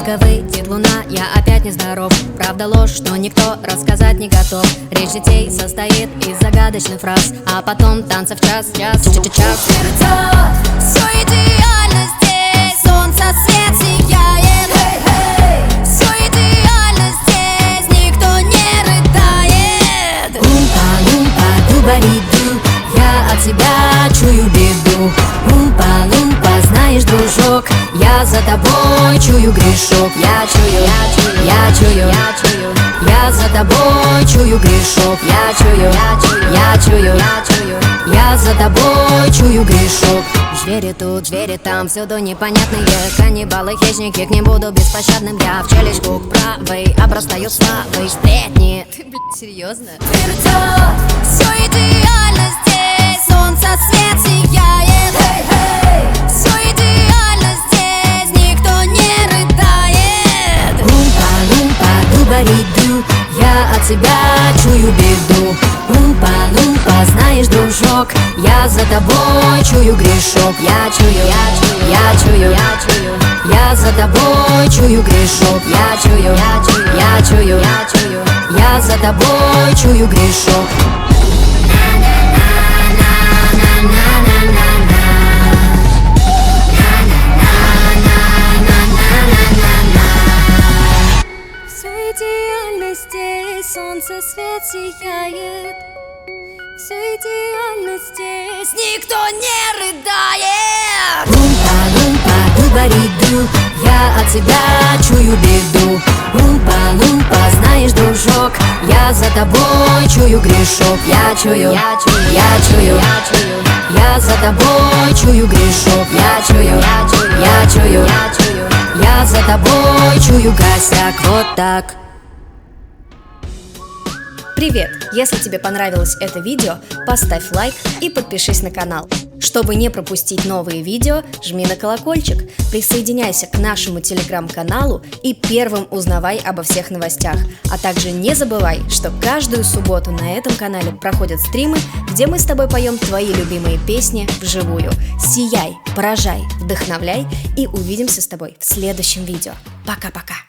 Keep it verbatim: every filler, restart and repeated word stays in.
только выйдет луна, я опять нездоров. Правда ложь, что никто рассказать не готов. Речь детей состоит из загадочных фраз, а потом танцев час, час, час, час. Все идеально здесь, солнце свет сияет. Hey, hey. Все идеально здесь, никто не рыдает. Умпа-лумпа, дубариду, я от тебя чую беду. Умпа-лумпа, знаешь, дружок, я за тобой чую грешок. Я чую, я чую, я чую, я чую, я за тобой чую грешок. Я чую, я чую, я чую, я чую, я за тобой чую грешок. Звери тут, звери там, всюду непонятные каннибалы, хищники, к ним буду беспощадным. Я в челюстку к правой обрастаю славой, сплетни. Ты, блядь, серьезно? Все идеально здесь, солнце свет сияет. Hey, hey. Все идеально здесь, никто не рыдает. Умпа-лумпа, дубариду, я от тебя чую беду. Умпа-лумпа, знаешь, дружок, я за тобой чую грешок. Я чую, я чую, я чую, я чую, я за тобой чую грешок. Я чую, я чую, я чую, я чую, я за тобой чую грешок. Все идеально здесь, солнце свет сияет. Все идеально здесь, никто не рыдает. Умпа-лумпа, дубариду, я от тебя чую беду. Умпа-лумпа, знаешь, дружок, я за тобой чую грешок. Я чую, я чую, я чую, я чую, я за тобой чую грешок. Я чую, я чую, я чую, я чую, я за тобой чую косяк. Вот так. Привет! Если тебе понравилось это видео, поставь лайк и подпишись на канал. Чтобы не пропустить новые видео, жми на колокольчик, присоединяйся к нашему телеграм-каналу и первым узнавай обо всех новостях. А также не забывай, что каждую субботу на этом канале проходят стримы, где мы с тобой поем твои любимые песни вживую. Сияй, поражай, вдохновляй и увидимся с тобой в следующем видео. Пока-пока!